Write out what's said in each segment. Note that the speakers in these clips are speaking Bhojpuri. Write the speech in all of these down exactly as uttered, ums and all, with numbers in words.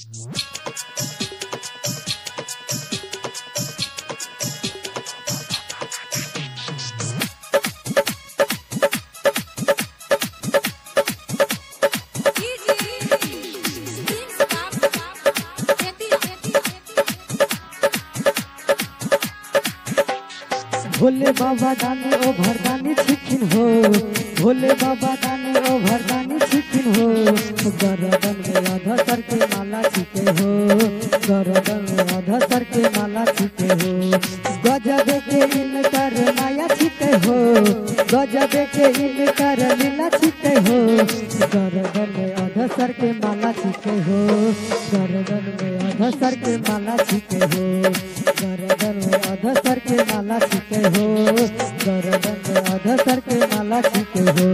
भोले बाबा दानी ओ भरदानी छिकिन हो, भोले बाबा दानी ओ भरदानी छिकिन हो। गरदन में आधा सर के माला छिके हो, गरदन में आधा सर के माला छिके हो। गजब के इनकर माया छिके हो, गजब के इनकर लीला छिके हो। गरदन में आधा सर के माला छिके हो, गरदन में आधा सर के माला छिके हो। गरदन में आधा सर के माला छिके हो, गरदन में आधा सर के माला छिके हो।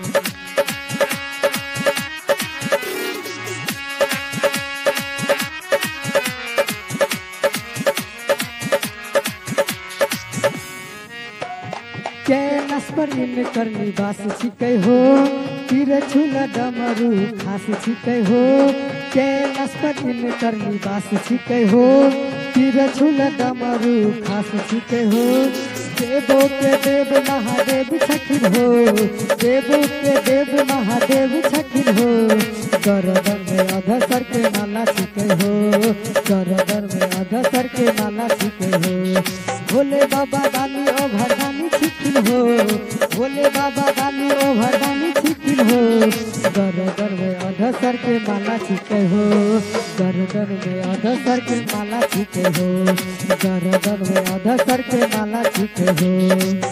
कैलाश पर इनकर निवास छिके हो, तीर छूला डमरू खास छिके हो। कैलाश पर इनकर निवास छिके हो, तीर छूला डमरू खास छिके हो। देवो के देव महादेव छकिन हो, देवो के देव महादेव छकिन हो। गरदन में आधा सर के माला छिके हो, गरदन में आधा सर के माला छिके हो। भोले बाबा दानी ओ भरदानी छिकिन हो, भोले बाबा दानी ओ भरदानी छिकिन हो। गरदन में आधा सर के माला छिके हो, गरदन में आधा सर के माला छिके हो, गरदन में आधा सर के माला छिके हो।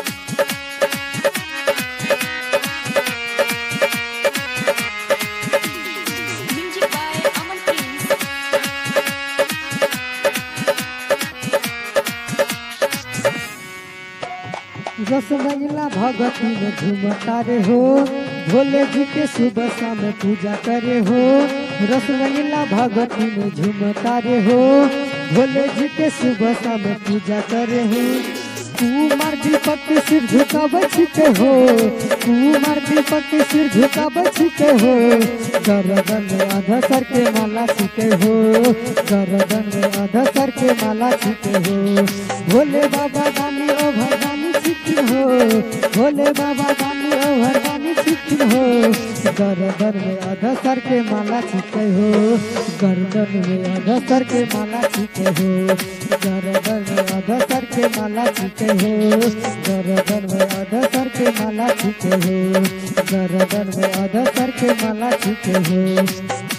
रसमैला भगती में झूमता रे हो, भोले जी के सुबह शाम पूजा करे हो। रसमैला भगती में झूमता रे हो, भोले जी के सुबह शाम पूजा करे हो। कुमार दीपक के सिर झुकावे छिके हो, कुमार दीपक के सिर झुकावे छिके हो। गरदन में आधा सर के माला छिके हो, गरदन में आधा सर के माला छिके हो। भोले बाबा दानी ओ भरदानी छिकिन हो, भोले बाबा दानी ओ भरदानी छिकिन हो। गरदन में आधा सर के माला छिके हो, गरदन में आधा सर के माला छिके हो। गरदन में आधा सर के माला छिके हो, गरदन में आधा सर के माला छिके हो, गरदन में आधा सर के माला छिके हो।